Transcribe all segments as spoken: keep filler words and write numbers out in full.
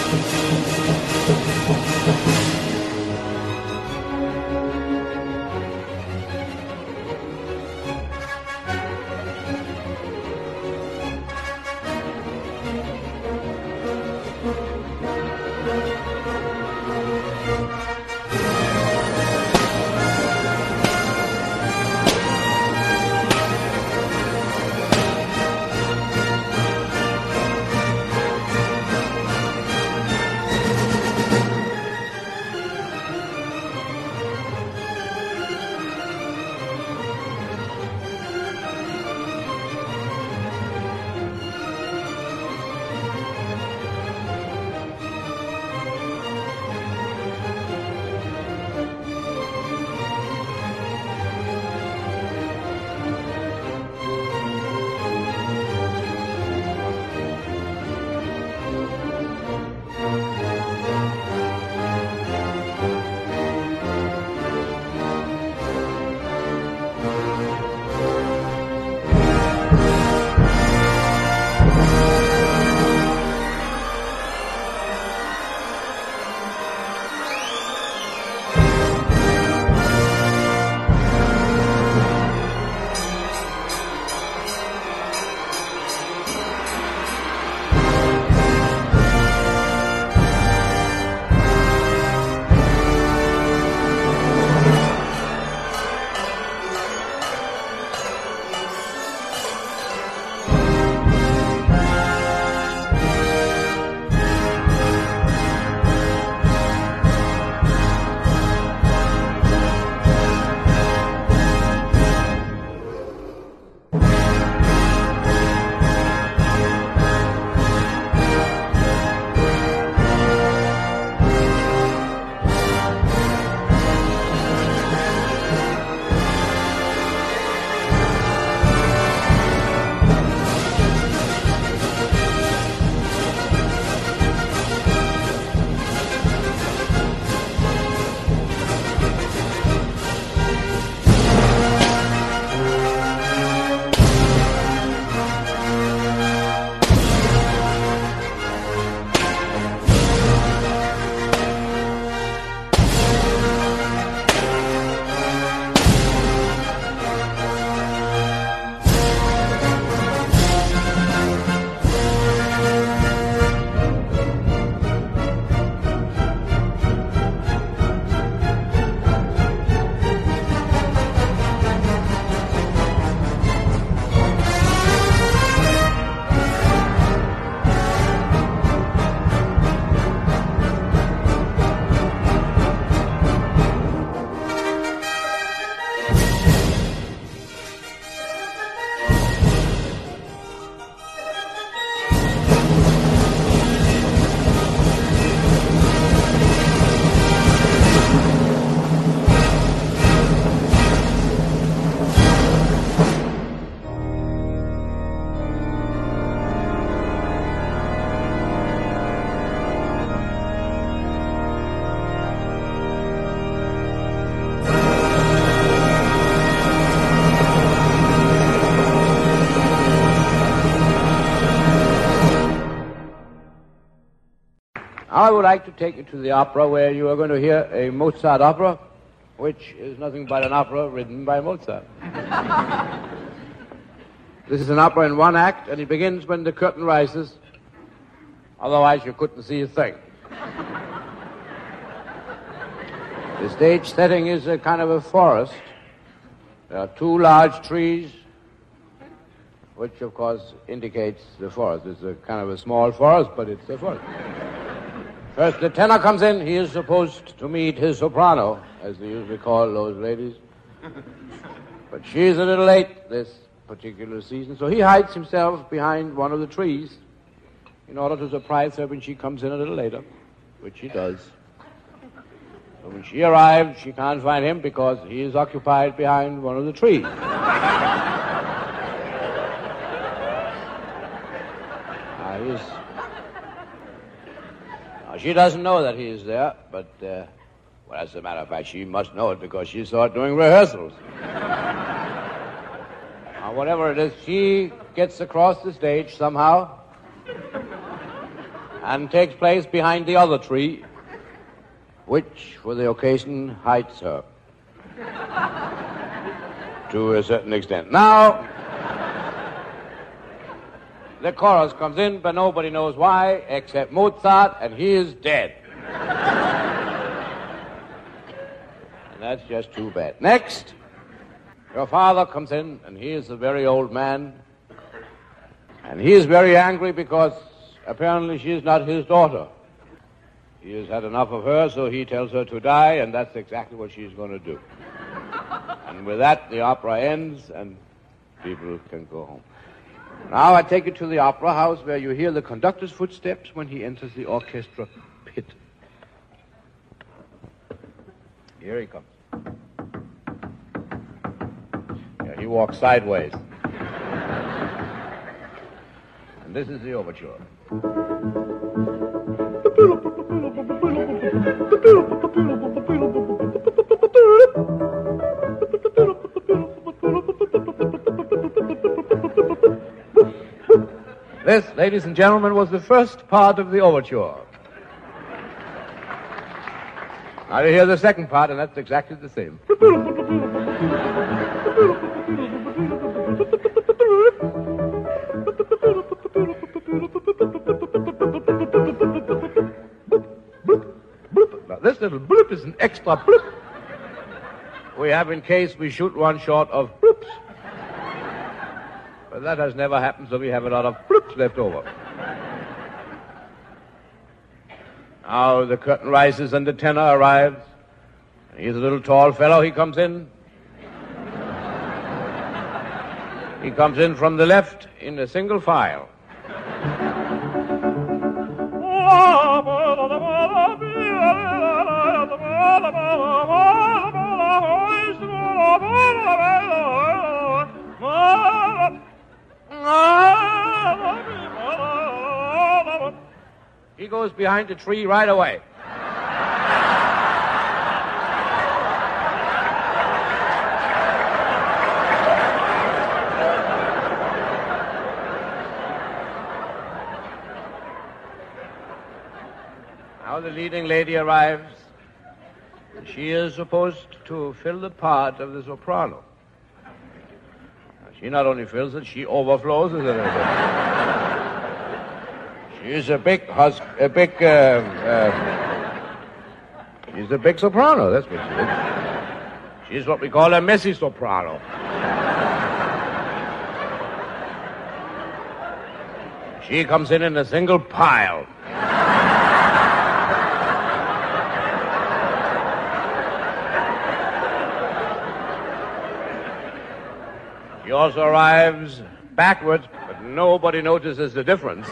I would like to take you to the opera where you are going to hear a Mozart opera, which is nothing but an opera written by Mozart. This is an opera in one act, and it begins when the curtain rises. Otherwise, you couldn't see a thing. The stage setting is a kind of a forest. There are two large trees, which, of course, indicates the forest. It's a kind of a small forest, but it's a forest. First, the tenor comes in. He is supposed to meet his soprano, as they usually call those ladies. But she's a little late this particular season, so he hides himself behind one of the trees in order to surprise her when she comes in a little later, which she does. So when she arrives, she can't find him because he is occupied behind one of the trees. uh, he's, uh, she doesn't know that he is there, but, uh, well, as a matter of fact, she must know it because she saw it during rehearsals. uh, whatever it is, she gets across the stage somehow, and takes place behind the other tree, which, for the occasion, hides her to a certain extent. Now, the chorus comes in, but nobody knows why, except Mozart, and he is dead. And that's just too bad. Next, your father comes in, and he is a very old man, and he is very angry because apparently she is not his daughter. He has had enough of her, so he tells her to die, and that's exactly what she's going to do. And with that, the opera ends, and people can go home. Now I take you to the opera house where you hear the conductor's footsteps when he enters the orchestra pit. Here he comes. Yeah, he walks sideways. And this is the overture. This, ladies and gentlemen, was the first part of the overture. Now you hear the second part, and that's exactly the same. Now this little bloop is an extra bloop we have in case we shoot one short of bloops. But that has never happened, so we have a lot of bloops left over. Now the curtain rises and the tenor arrives. And he's a little tall fellow. He comes in. He comes in from the left in a single file. He goes behind a tree right away. Now the leading lady arrives. She is supposed to fill the part of the soprano. Now, she not only fills it, she overflows it a little bit. She's a big, hus- a big, uh, uh, she's a big soprano, that's what she is. She's what we call a messy soprano. She comes in in a single pile. She also arrives backwards, but nobody notices the difference.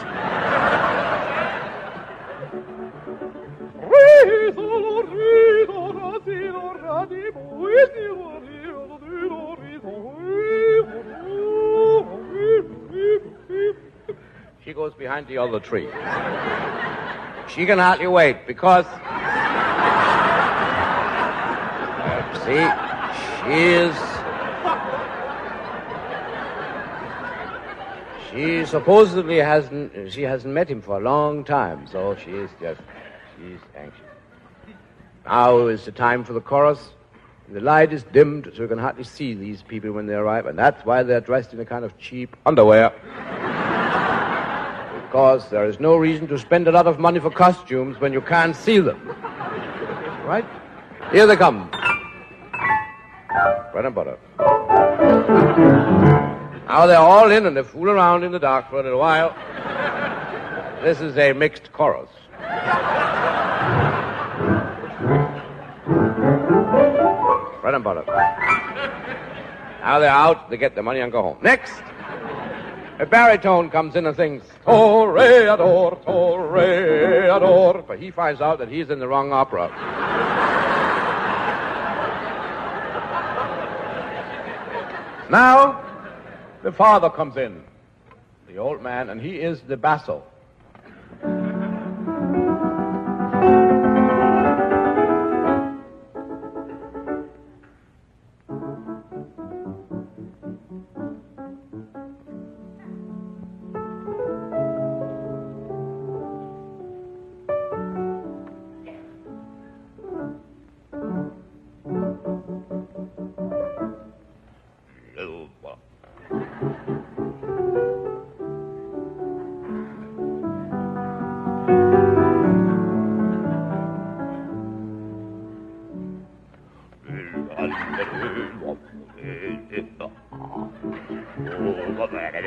She goes behind the other tree. She can hardly wait because... Uh, see, she is... She supposedly hasn't, she hasn't met him for a long time, so she is just, she's anxious. Now is the time for the chorus. The light is dimmed, so you can hardly see these people when they arrive, and that's why they're dressed in a kind of cheap underwear. Because there is no reason to spend a lot of money for costumes when you can't see them. Right? Here they come. Bread and butter. Now they're all in and they fool around in the dark for a little while. This is a mixed chorus. Bread and butter. Now they're out, they get their money and go home. Next, a baritone comes in and sings, Toreador, Toreador. But he finds out that he's in the wrong opera. Now, the father comes in, the old man, and he is the basso.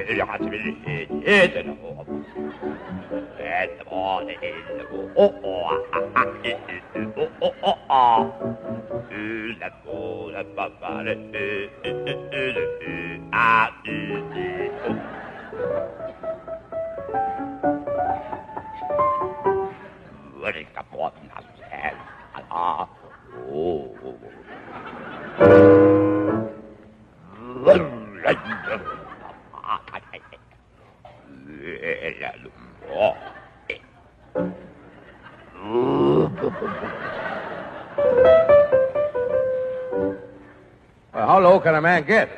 Well, how low can a man get?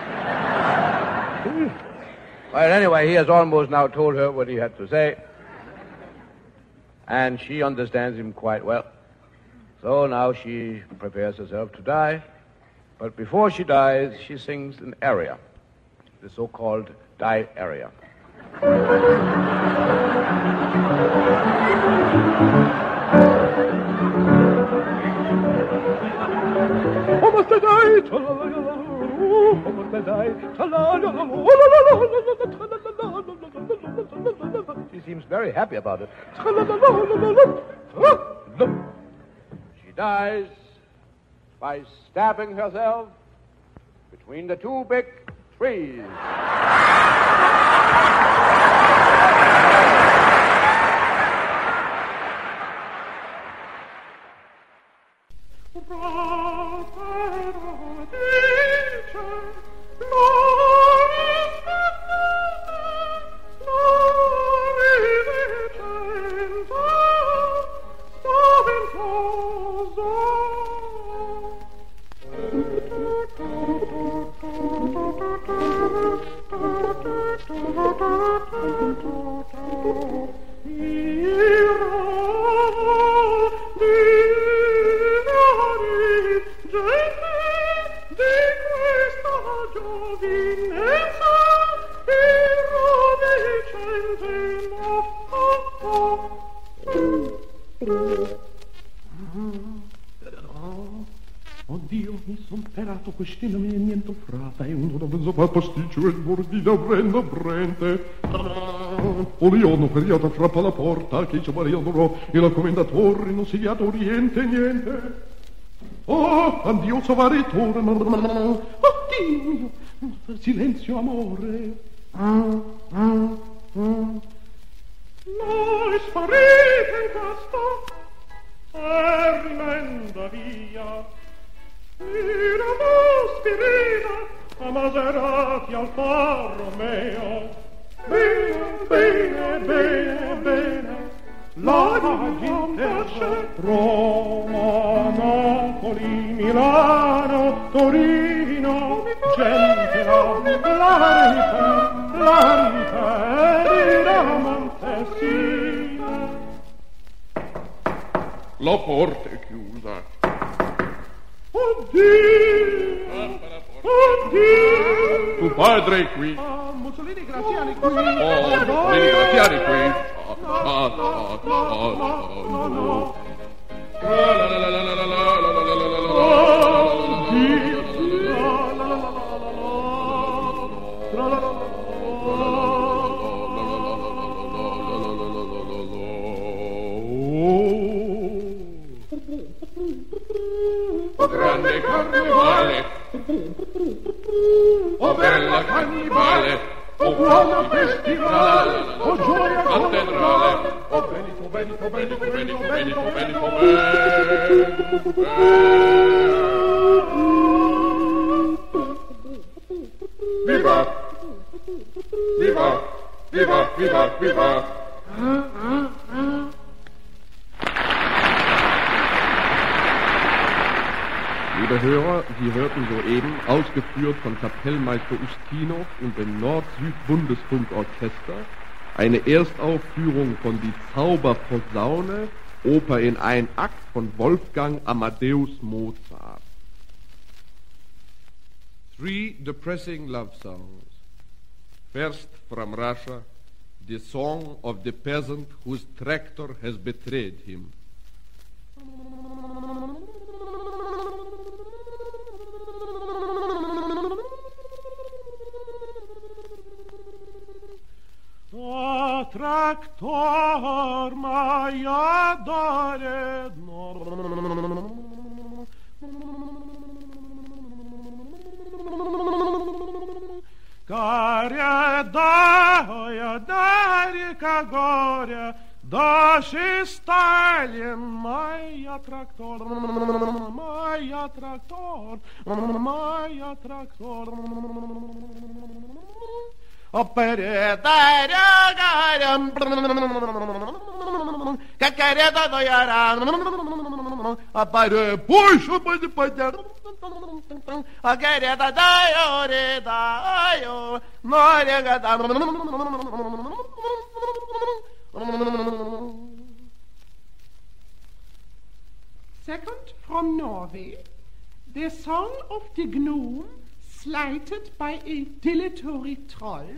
Well, anyway, he has almost now told her what he had to say. And she understands him quite well. So now she prepares herself to die. But before she dies, she sings an aria, the so-called die aria. She seems very happy about it. She dies by stabbing herself between the two big trees. Oddio, mi son perato quest'ino mi niente frata e uno da mezzo fa pasticcio e il bordino prendo prende. Oriono periota frappa la porta che c'è Mariano e la commendatore non si diato oriente niente. Oh, addio savaritore. Oddio mio, silenzio amore. Noi sparite in questo e rimenda via. Iramo spirita a Maserati al Fa Romeo. Bene, bene, bene, bene. La gente Roma, Napoli, Milano, Torino, gente la la di Ramontessina. La porta è chiusa. Oddio! Oddio! Tu padre è qui. Ah, Mussolini Graziani qui. Oh, Mussolini Graziani qui. Ah, ah, ah, ah, no. La la la la la la la la la la la grande carnevale, oh bella cannibale, oh buona festivale, oh gioia cattedrale, oh benito, benito, benito, benito, benito, benito, benito, viva, viva, viva, viva, viva. Liebe Hörer, Sie hörten soeben, ausgeführt von Kapellmeister Ustinov und dem Nord-Süd-Bundesfunkorchester, eine Erstaufführung von Die Zauberposaune, Oper in ein Akt von Wolfgang Amadeus Mozart. Three depressing love songs. First, from Russia, the song of the peasant whose tractor has betrayed him. traktor, moja dare. Горе, да, да, река горе, дальше Сталин, моя трактор, моя трактор, моя трактор. Оперета, рягарям, как карета до яра, а паре, пусть, пусть, пусть, а карета даю, ре даю, но река там. Second from Norway, the song of the gnome slighted by a dilatory troll.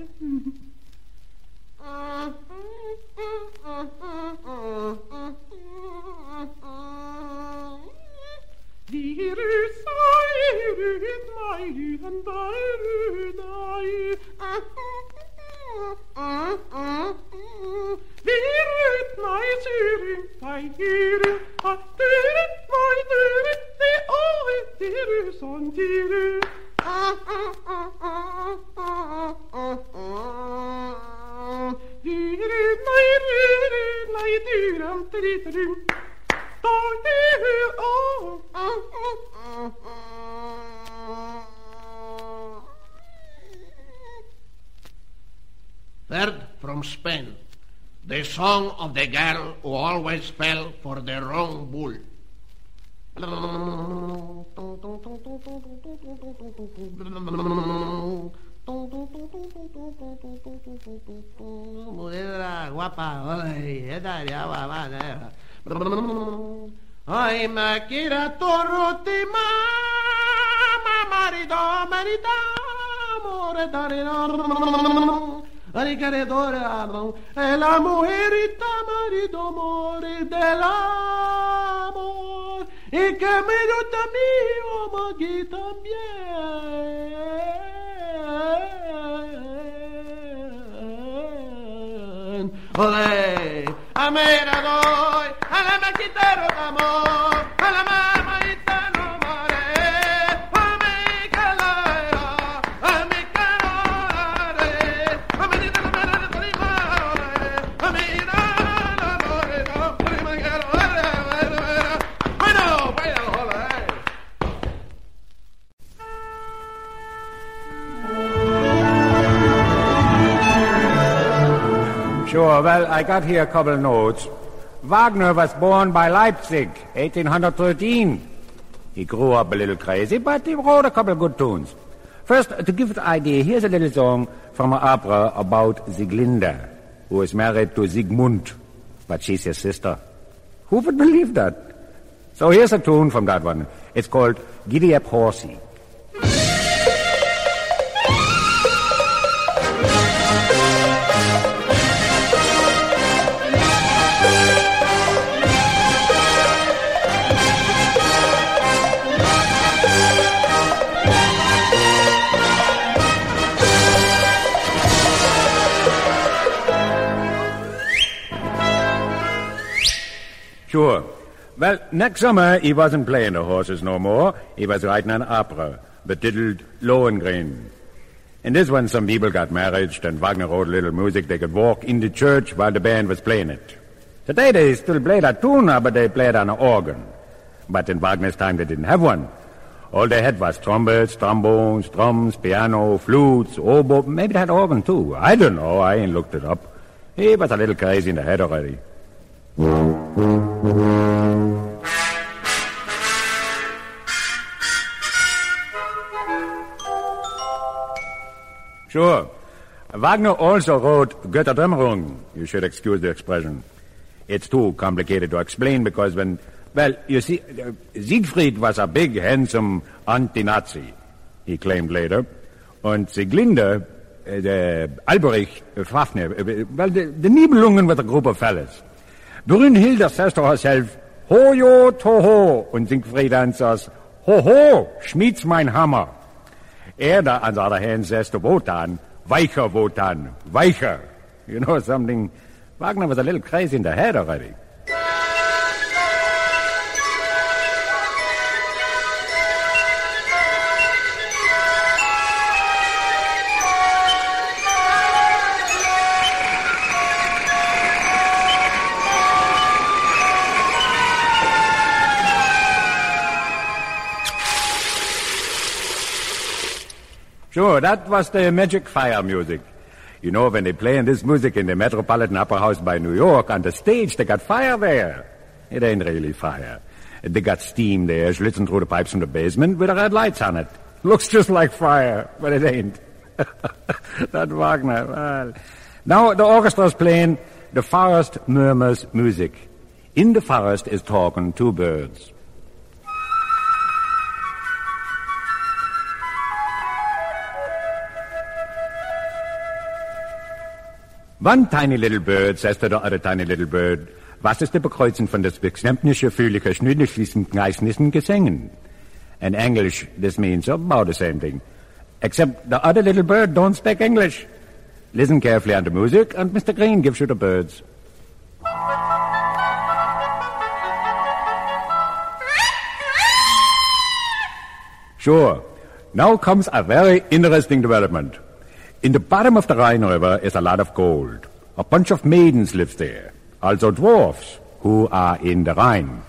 Third, from Spain, the song of the girl who always fell for the wrong bull. Mujer guapa, ay, esta ya va, va, ay, me quiere tu rutima, marido, marido, amore, darino. Ricaredora, è la mujerita, marido, amore del amor, y que me gusta mío, aquí también. Olé, a me la doy, a la me quitero de amor, a la mamadita no more, a mi calera, a mi calare, a mi dita la mera de torimare, a mi na la more, no, prima que lo vera, vera, vera, bueno, bueno, olé. Sure, well, I got here a couple of notes. Wagner was born by Leipzig, eighteen thirteen. He grew up a little crazy, but he wrote a couple of good tunes. First, to give the idea, here's a little song from an opera about Sieglinde, who is married to Siegmund, but she's his sister. Who would believe that? So here's a tune from that one. It's called Giddy Up Horsey. Sure. Well, next summer he wasn't playing the horses no more. He was writing an opera, betitled Lohengrin. In this one, some people got married, and Wagner wrote a little music. They could walk in the church while the band was playing it. Today they still play that tune, but they play it on an organ. But in Wagner's time they didn't have one. All they had was trumpets, trombones, drums, piano, flutes, oboe. Maybe they had organ too. I don't know. I ain't looked it up. He was a little crazy in the head already. Sure. Wagner also wrote Götterdämmerung. You should excuse the expression. It's too complicated to explain because when, well, you see, uh, Siegfried was a big, handsome anti-Nazi, he claimed later. And Sieglinde, uh, the Albrecht, uh, Fafner, uh, well, the, the Nibelungen were a group of fellas. Brünnhilde says to herself, Hojo toho, und Siegfried answers, Hoho, schmied's mein Hammer. Erda, on the other hand, says to Wotan, Weicher, Wotan, Weicher. You know, something Wagner was a little crazy in the head already. Sure, that was the magic fire music. You know, when they playing this music in the Metropolitan Opera House by New York, on the stage, they got fire there. It ain't really fire. They got steam there, slitzing through the pipes from the basement with the red lights on it. Looks just like fire, but it ain't. That Wagner, well. Now the orchestra's playing The Forest Murmurs Music. In the forest is talking two birds. One tiny little bird says to the other tiny little bird, was ist die Bekreuzen von des beklemmnische, fühlige, schnüdlichsten, gleichnissen Gesängen? In English, this means about the same thing. Except the other little bird don't speak English. Listen carefully on the music, and Mister Green gives you the birds. Sure. Now comes a very interesting development. In the bottom of the Rhine River is a lot of gold. A bunch of maidens live there, also dwarfs, who are in the Rhine.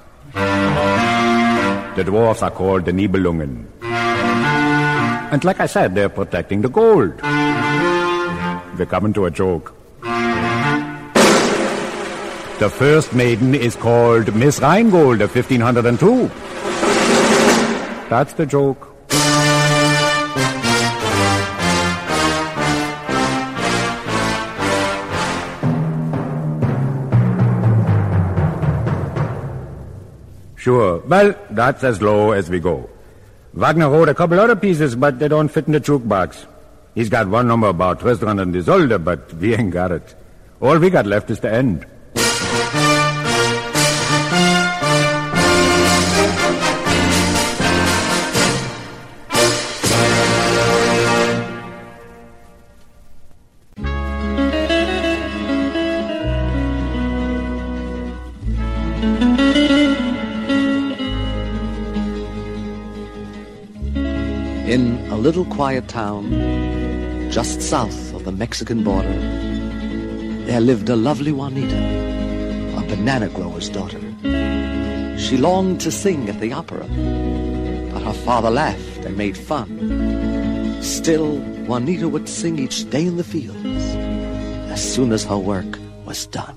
The dwarfs are called the Nibelungen. And like I said, they're protecting the gold. We're coming to a joke. The first maiden is called Miss Rheingold of fifteen oh two. That's the joke. Sure. Well, that's as low as we go. Wagner wrote a couple other pieces, but they don't fit in the jukebox. He's got one number about Tristan and Isolde, but we ain't got it. All we got left is the end. In a little quiet town, just south of the Mexican border, there lived a lovely Juanita, a banana grower's daughter. She longed to sing at the opera, but her father laughed and made fun. Still, Juanita would sing each day in the fields, as soon as her work was done.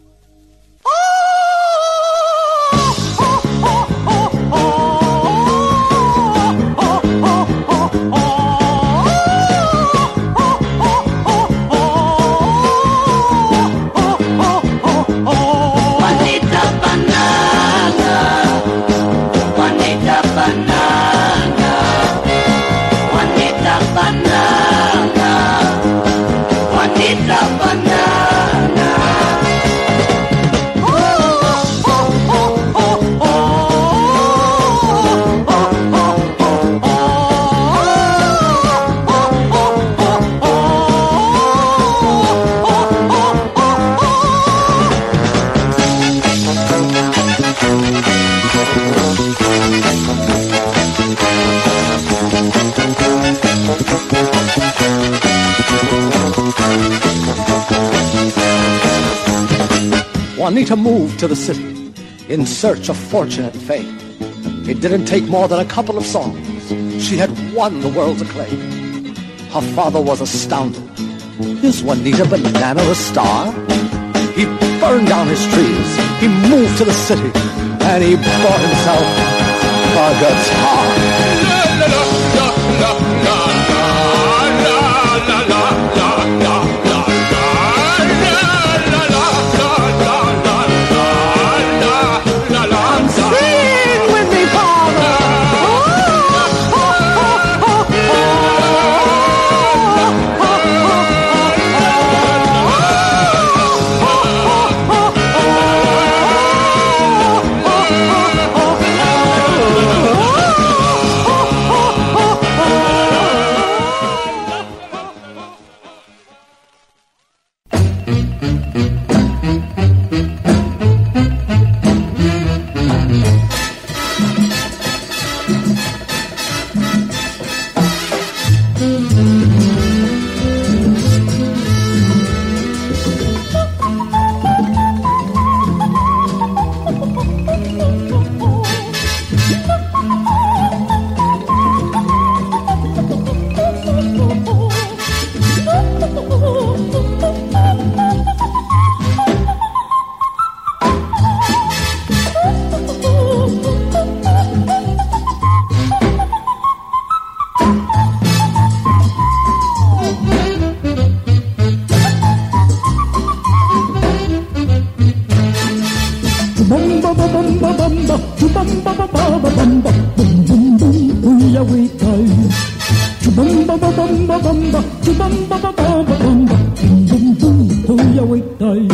Juanita moved to the city in search of fortune and fame. It didn't take more than a couple of songs. She had won the world's acclaim. Her father was astounded. Is Juanita Banana a star? He burned down his trees. He moved to the city, and he bought himself a guitar. Chubamba ba ba ba bamba, bum bum bum, hooya wee tie. Chubamba ba bamba bamba, chubamba ba ba ba bamba, bum bum bum, hooya wee tie.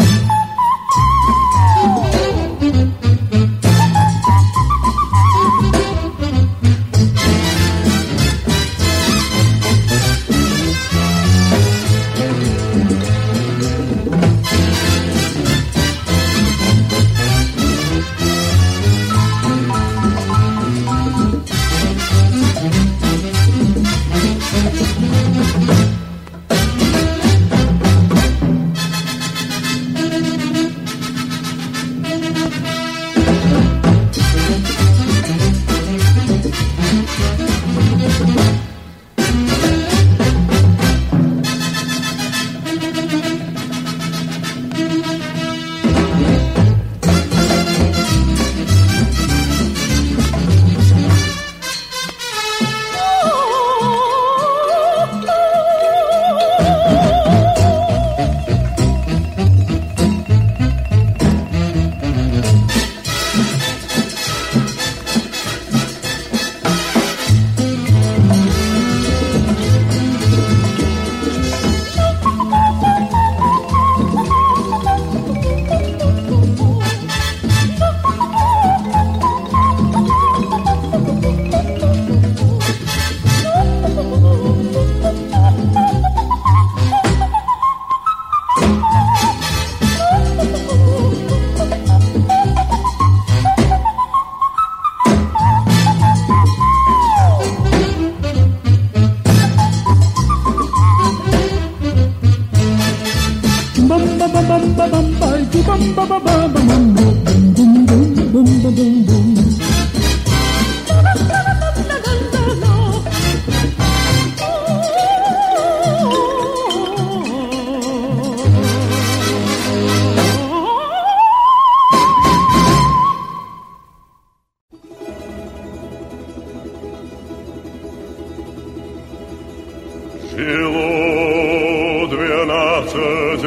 Жило двенадцать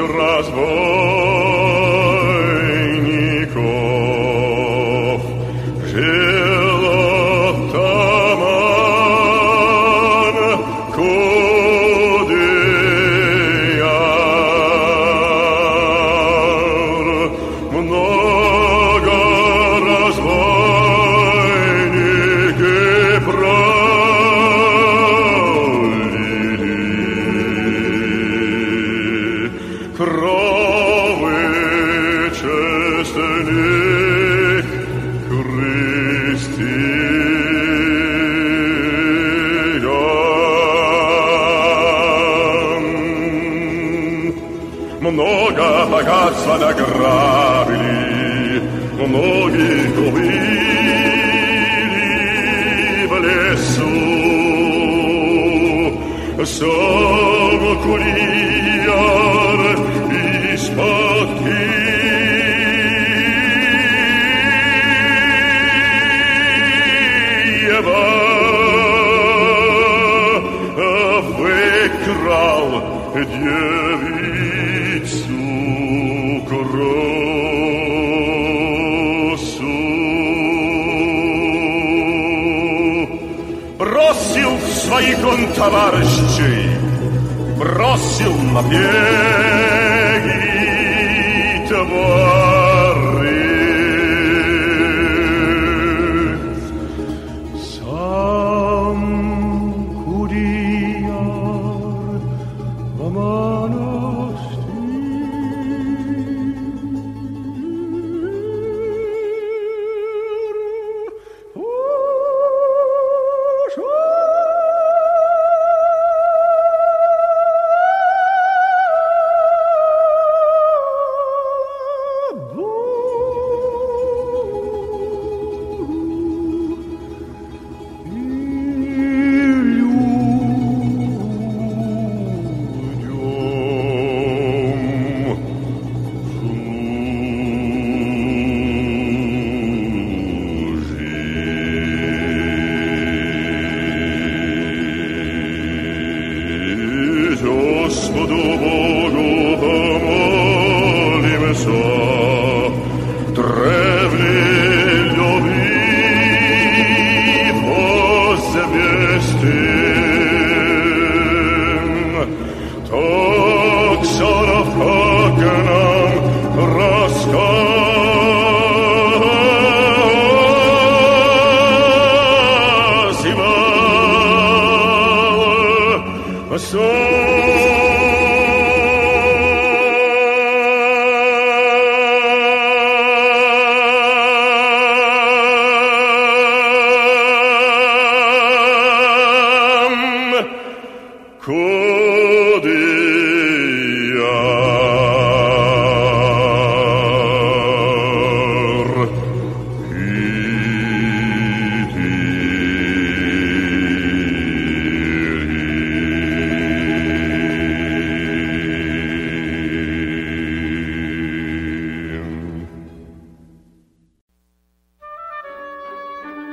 разбойников, жило таман Кудеяр, много разбойники крови честных христиан. Много богатства награбили, многих убили в лесу. Сам Кудеяр из-под Киева выкрал девицу красу. Бросил своих он товарищей, бросил на береги товары. Сам Кудеяр в монастырь.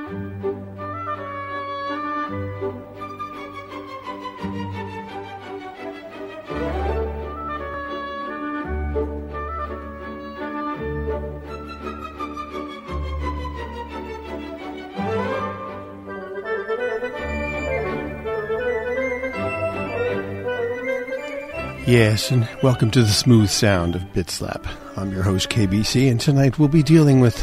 Yes, and welcome to the smooth sound of Bitslap. I'm your host, K B C, and tonight we'll be dealing with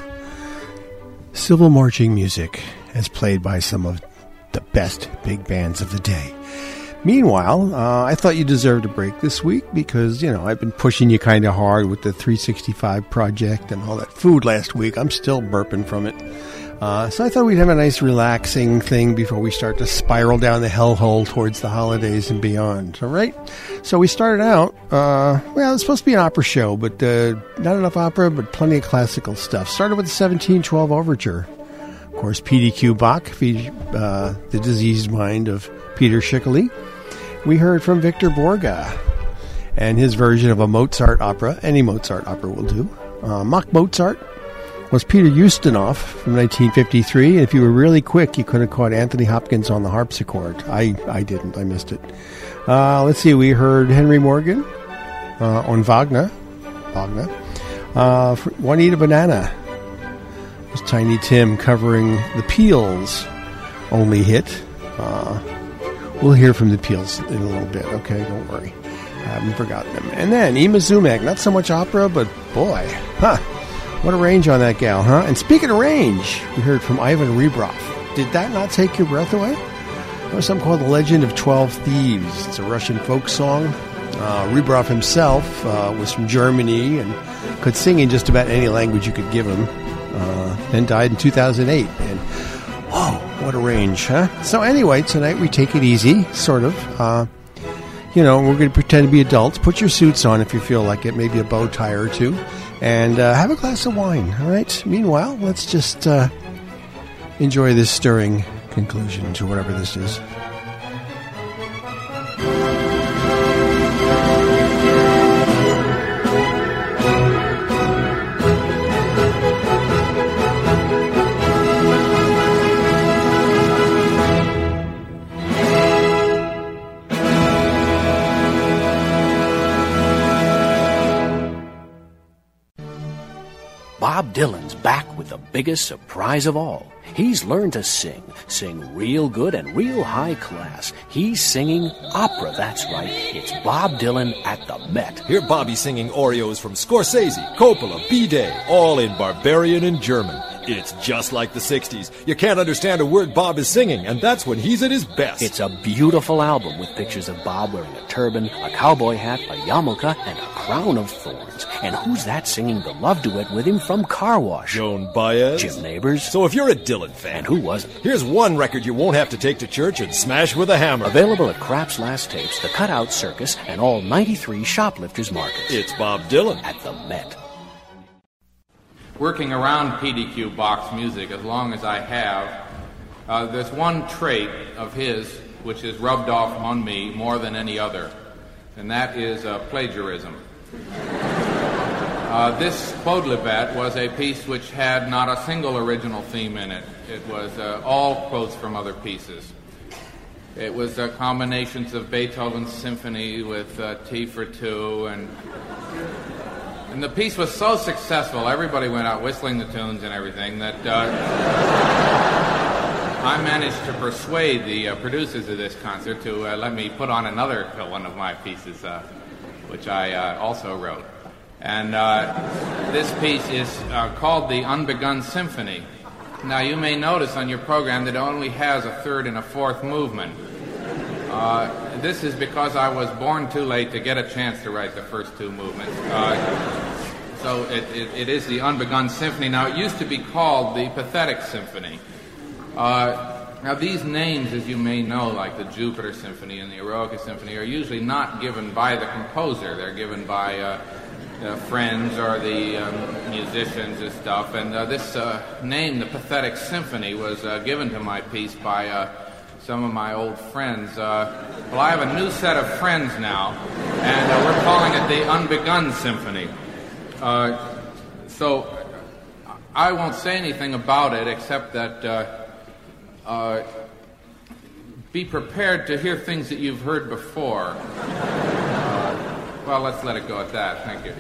civil marching music as played by some of the best big bands of the day. Meanwhile, uh, I thought you deserved a break this week because, you know, I've been pushing you kind of hard with the three sixty-five project and all that food last week. I'm still burping from it. Uh, so I thought we'd have a nice relaxing thing before we start to spiral down the hellhole towards the holidays and beyond. All right? So we started out, uh, well, it's supposed to be an opera show, but uh, not enough opera, but plenty of classical stuff. Started with the seventeen twelve Overture. Of course, P D Q Bach, uh, The Diseased Mind of Peter Schickele. We heard from Victor Borge and his version of a Mozart opera. Any Mozart opera will do. Uh, Mock Mozart was Peter Ustinov from nineteen fifty-three. And if you were really quick, you could have caught Anthony Hopkins on the harpsichord. I, I didn't. I missed it. Uh, let's see. We heard Henry Morgan uh, on Wagner. Wagner. Uh, Juanita Banana was Tiny Tim covering the Peels' only hit. Uh, we'll hear from the Peels in a little bit. Okay, don't worry. I haven't forgotten them. And then Ima Zumek. Not so much opera, but boy, huh. What a range on that gal, huh? And speaking of range, we heard from Ivan Rebrov. Did that not take your breath away? There was something called The Legend of Twelve Thieves. It's a Russian folk song. Uh, Rebrov himself uh, was from Germany and could sing in just about any language you could give him. Uh, then died in two thousand eight. And, whoa, what a range, huh? So anyway, tonight we take it easy, sort of. Uh, you know, we're going to pretend to be adults. Put your suits on if you feel like it, maybe a bow tie or two. And uh, have a glass of wine, all right? Meanwhile, let's just uh, enjoy this stirring conclusion to whatever this is. Bob Dylan's back with the biggest surprise of all. He's learned to sing, sing real good and real high class. He's singing opera, that's right. It's Bob Dylan at the Met. Hear Bobby singing Oreos from Scorsese, Coppola, B-Day, all in barbarian and German. It's just like the sixties. You can't understand a word Bob is singing, and that's when he's at his best. It's a beautiful album with pictures of Bob wearing a turban, a cowboy hat, a yarmulke, and a crown of thorns. And who's that singing the love duet with him from Car Wash? Joan Baez. Jim Neighbors. So if you're a Dylan fan, and who wasn't? Here's one record you won't have to take to church and smash with a hammer. Available at Krapp's Last Tapes, The Cutout Circus, and all ninety-three Shoplifters Markets. It's Bob Dylan at the Met. Working around P D Q Bach's music as long as I have, uh, there's one trait of his which is rubbed off on me more than any other, and that is uh, plagiarism. Uh, this Quodlibet was a piece which had not a single original theme in it. It was uh, all quotes from other pieces. It was uh, combinations of Beethoven's symphony with uh, T for two, and and the piece was so successful, everybody went out whistling the tunes and everything, that uh, I managed to persuade the uh, producers of this concert to uh, let me put on another one of my pieces, uh, which I uh, also wrote. And uh, this piece is uh, called The Unbegun Symphony. Now, you may notice on your program that it only has a third and a fourth movement. Uh, this is because I was born too late to get a chance to write the first two movements. Uh, so it, it, it is the Unbegun Symphony. Now, it used to be called the Pathetic Symphony. Uh, now, these names, as you may know, like the Jupiter Symphony and the Eroica Symphony, are usually not given by the composer. They're given by uh, uh, friends or the um, musicians and stuff. And uh, this uh, name, the Pathetic Symphony, was uh, given to my piece by Uh, some of my old friends. Uh, well, I have a new set of friends now, and uh, we're calling it the Unbegun Symphony. Uh, so I won't say anything about it except that uh, uh, be prepared to hear things that you've heard before. Uh, well, let's let it go at that. Thank you.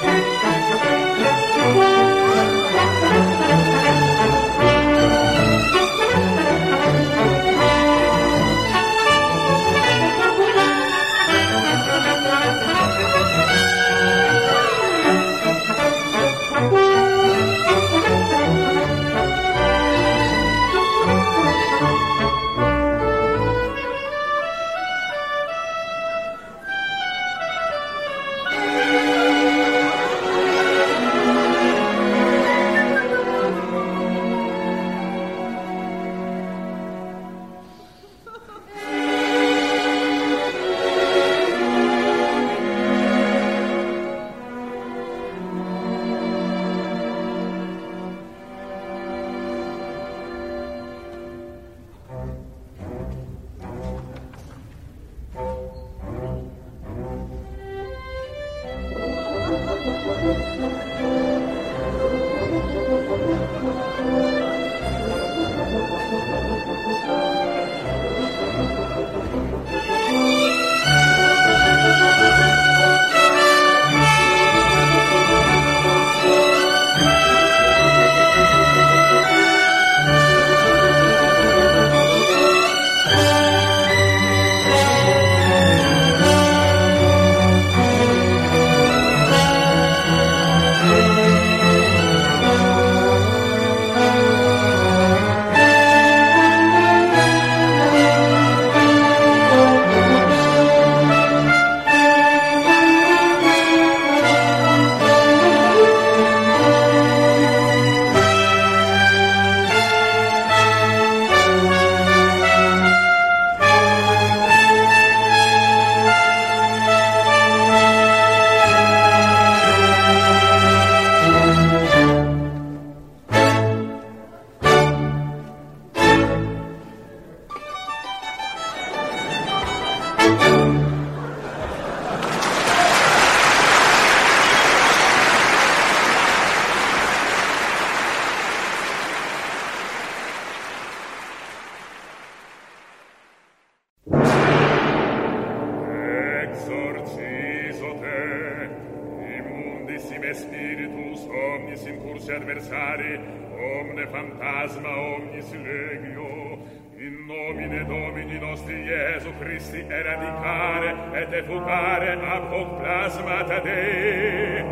Adversari, omne fantasma, omnis legio, in nomine Domini nostri Iesu Christi eradicare et effugare ab hoc plasmata Dei.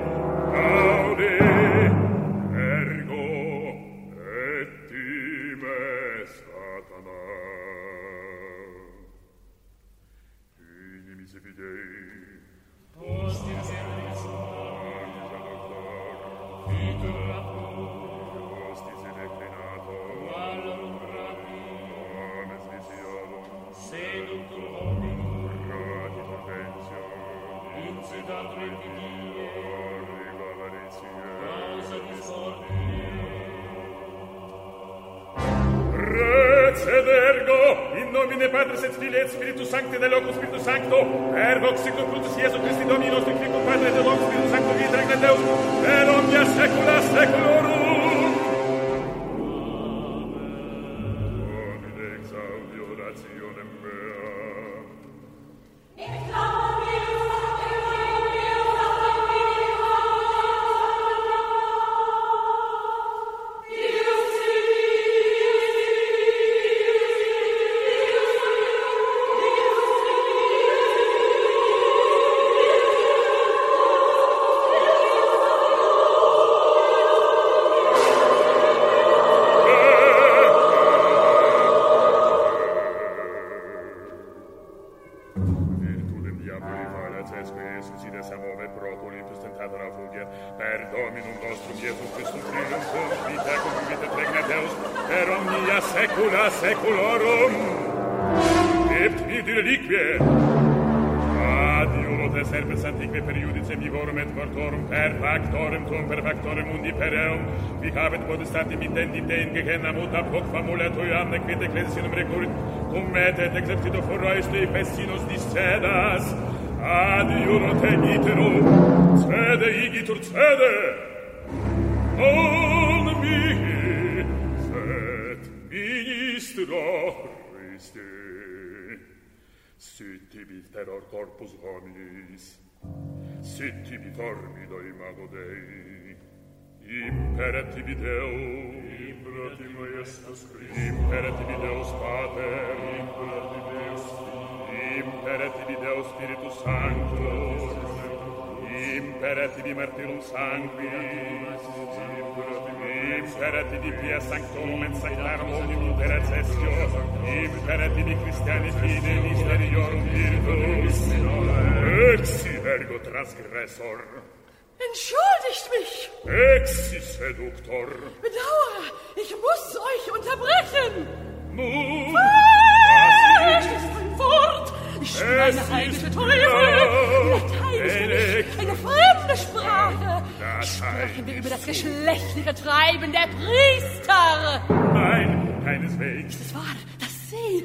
Gaude, ergo, et time, Satana. Inimis Fidei, hostia servis, agis ad auctor, fitur apud, hostis in declinato, valor bravi, ames visiorum, seductur hominum, rati potentio, incitat reptilie, arriva avaritia, causa discordia. Reced ergo, in nomine Patris et Filii et Spiritus Sancti, de loco Spiritus Sancto, ergo sicut cultus Iesu Christi Domini nostri, qui cum Padre et loco Spiritus Sancto, vita regna Deus, per omnia saecula saeculorum. Domine exaudi orationem mea. Seculorum lebt mit reliquie adiulo te serpes antique per iudice vivorum et mortorum per factorem tum per factorem mundi per eum vi habet potestati mittendi den gegenna muta hoc famula tuam nequit ecclesiam recurrit cum metet exercito forraiste pessinos discedas adiulo te itero cede igitur cede on mihi Ministro Christi, sit tibi terror corpus hominis. Sit tibi tormido imago Dei, impera tibi Deo, impera tibi Maestas Christus, impera tibi Deus Pater, impera tibi Deus Filii, impera tibi Deus Spiritus Sanctus, impera tibi Martyrum Sanguis, impera tibi Pia Sanctorum et Sanctarum omnium intercessio, impera tibi Christiani fide mysteriorum virtus, exi ergo transgressor, entschuldigt mich! Exi seductor! Bedauere, ich muss euch unterbrechen! Nun! Was ist ein Wort? Ich bin eine heimische Teufel! Latein ist für mich eine fremde Sprache! Sprechen wir über das geschlechtliche Treiben der Priester! Nein, keineswegs! Ist es wahr, dass sie...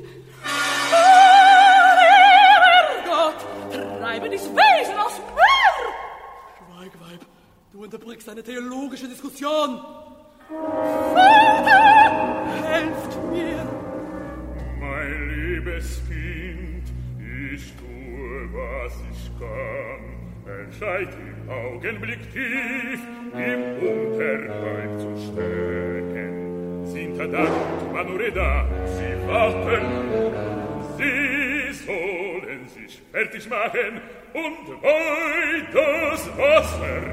Gott, treiben dies Wesen aus mir! Schweig, Weib, du unterbrichst eine theologische Diskussion. Vater, helft mir! Mein liebes Kind, ich tue, was ich kann. Entscheid im Augenblick tief im Unterleib zu stecken. Sind da und Manureda, sie warten, sie sollen sich fertig machen und weit das Wasser.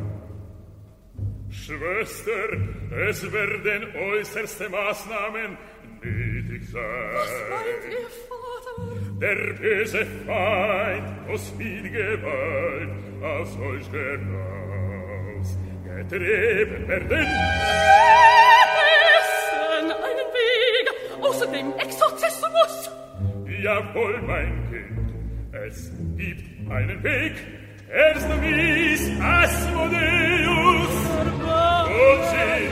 Schwester, es werden äußerste Maßnahmen nötig sein. Was meint ihr, Vater? Der böse Feind muss mit Gewalt aus euch heraus getrieben werden. Essen einen Weg außer dem Exorzismus. Jawohl, mein Kind, es gibt einen Weg. Erst wies Asmodeus und sie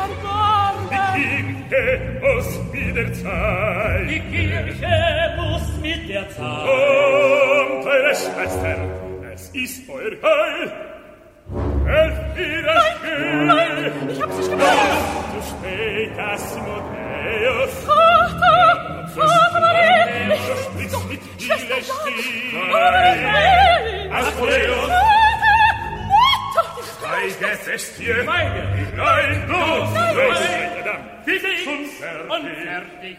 die Kirche muss mit der Zeit. Die Kirche muss mit der Zeit. Kommt, eure Schwester, es ist euer Heil. Helft ihr das Gefühl. Nein, ich hab's nicht gemacht. Zu spät, Asmodeus. Vater, Vater, Maria, ich sprichst doch mit Schwester, Stimme. Asmodeus. Feige fest hier. Feige. Nein, los. Nein, los. nein. Fix und fertig. Und fertig.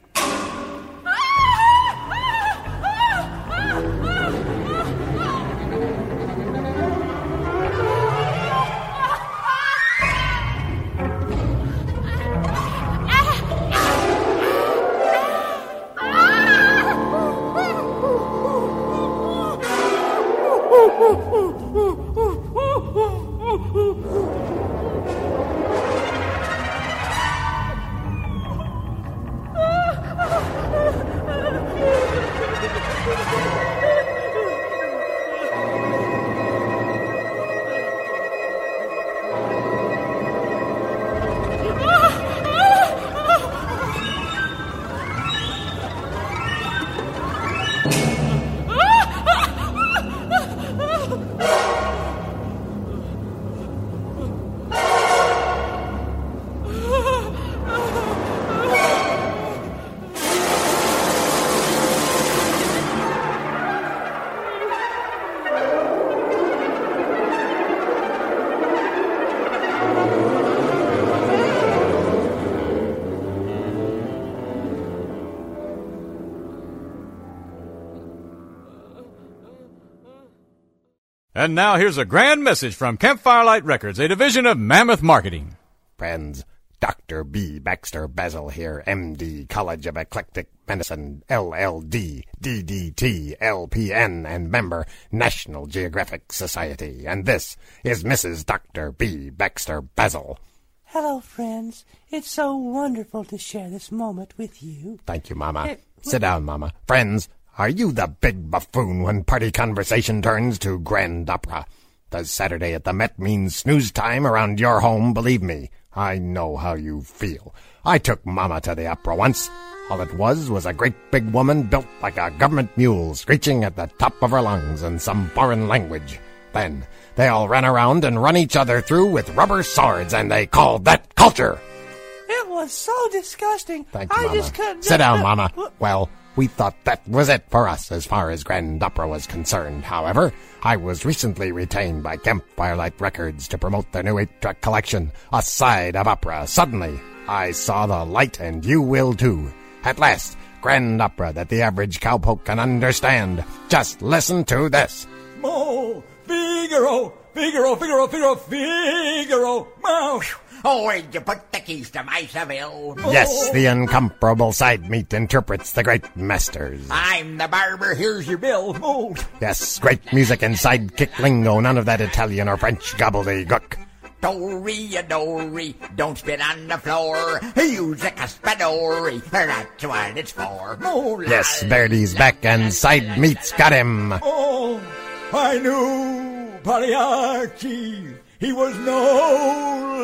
And now here's a grand message from Campfire Light Records, a division of Mammoth Marketing. Friends, Doctor B. Baxter Basil here, M D, College of Eclectic Medicine, L L D, D D T, L P N, and member, National Geographic Society. And this is Missus Doctor B. Baxter Basil. Hello, friends. It's so wonderful to share this moment with you. Thank you, Mama. It, Sit down, Mama. Friends, are you the big buffoon when party conversation turns to grand opera? Does Saturday at the Met mean snooze time around your home? Believe me, I know how you feel. I took Mama to the opera once. All it was was a great big woman built like a government mule, screeching at the top of her lungs in some foreign language. Then they all ran around and run each other through with rubber swords, and they called that culture. It was so disgusting. Thank you, I Mama. just couldn't... Sit down, Mama. Well, We thought that was it for us as far as Grand Opera was concerned. However, I was recently retained by Campfirelight Records to promote their new eight-track collection, A Side of Opera. Suddenly, I saw the light, and you will too. At last, Grand Opera that the average cowpoke can understand. Just listen to this. Mo, Figaro, Figaro, Figaro, Figaro, Figaro, Mo. Oh, where'd you put the keys to my Seville? Yes, the incomparable side meat interprets the great masters. I'm the barber, here's your bill. Oh. Yes, great music and sidekick lingo, none of that Italian or French gobbledygook. Do-re, do-re, don't spit on the floor. Use a cuspadori, that's what it's for. Oh, yes, Verdi's back and side meat's got him. Oh, I knew Pagliacci. He was no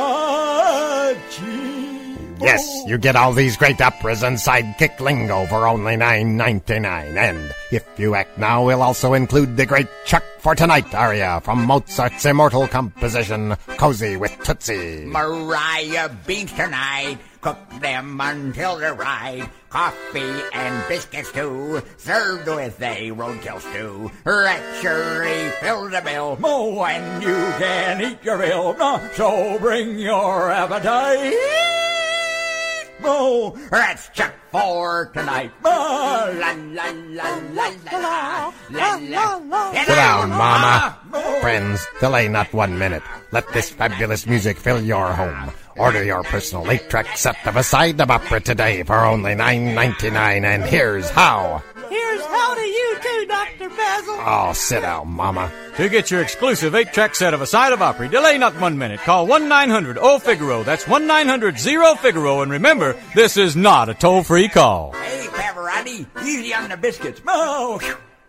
Liberace. Yes, you get all these great operas and sidekick lingo for only nine ninety-nine. And if you act now, we'll also include the great Chuck for Tonight aria from Mozart's immortal composition, Cozy with Tootsie. Mariah beans tonight, cook them until they're right. Coffee and biscuits too, served with a roadkill stew. That surely fills the bill, Mo, and you can eat your bill. No, so bring your appetite. Mo, that's Chuck for Tonight. Mo, la la la la la la la la la. Sit down, Mama. Friends, delay not one minute. Let this fabulous music fill your home. Order your personal eight-track set of A Side of Opera today for only nine ninety-nine, and here's how. Here's how to you too, Doctor Basil. Oh, sit down, Mama. To get your exclusive eight-track set of A Side of Opera, delay not one minute. Call one nine hundred O Figaro. That's one nine hundred zero Figaro. And remember, this is not a toll-free call. Hey, Pavarotti, easy on the biscuits. Mo!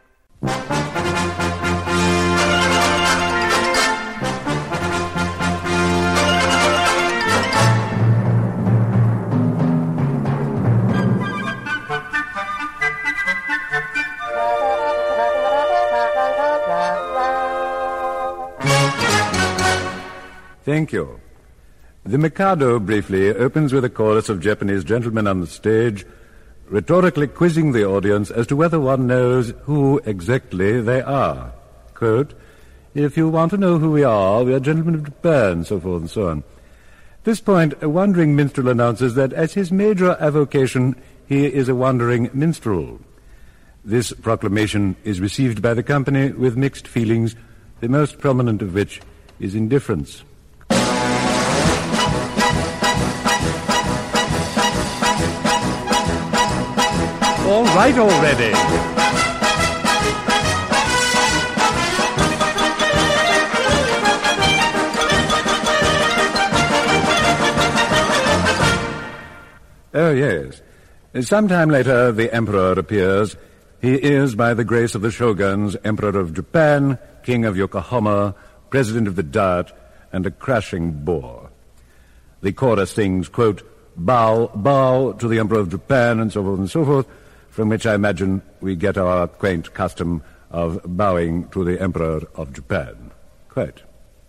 Thank you. The Mikado, briefly, opens with a chorus of Japanese gentlemen on the stage, rhetorically quizzing the audience as to whether one knows who exactly they are. Quote, if you want to know who we are, we are gentlemen of Japan, so forth and so on. At this point, a wandering minstrel announces that as his major avocation, he is a wandering minstrel. This proclamation is received by the company with mixed feelings, the most prominent of which is indifference. All right already. Oh, yes. Sometime later, the emperor appears. He is, by the grace of the shoguns, Emperor of Japan, King of Yokohama, President of the Diet, and a crashing bore. The chorus sings, quote, bow, bow to the Emperor of Japan, and so forth and so forth, from which I imagine we get our quaint custom of bowing to the Emperor of Japan. Quote.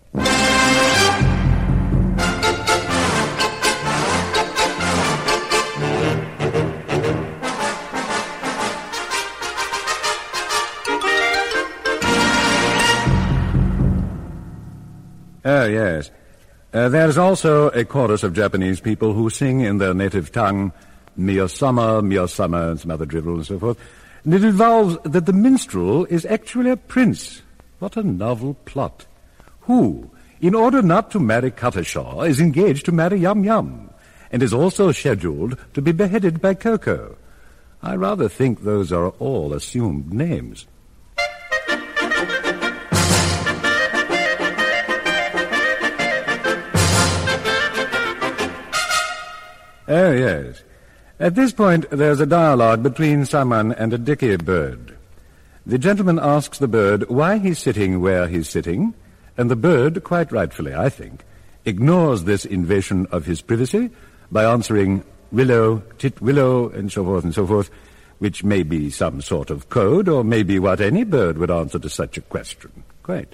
Oh, yes. Uh, there's also a chorus of Japanese people who sing in their native tongue, Miyosama, Miyosama, and some other drivel and so forth. And it involves that the minstrel is actually a prince. What a novel plot. Who, in order not to marry Cuttlershaw, is engaged to marry Yum Yum, and is also scheduled to be beheaded by Coco. I rather think those are all assumed names. Oh, yes. At this point, there's a dialogue between someone and a dicky bird. The gentleman asks the bird why he's sitting where he's sitting, and the bird, quite rightfully, I think, ignores this invasion of his privacy by answering willow, tit willow, and so forth and so forth, which may be some sort of code, or may be what any bird would answer to such a question. Quite.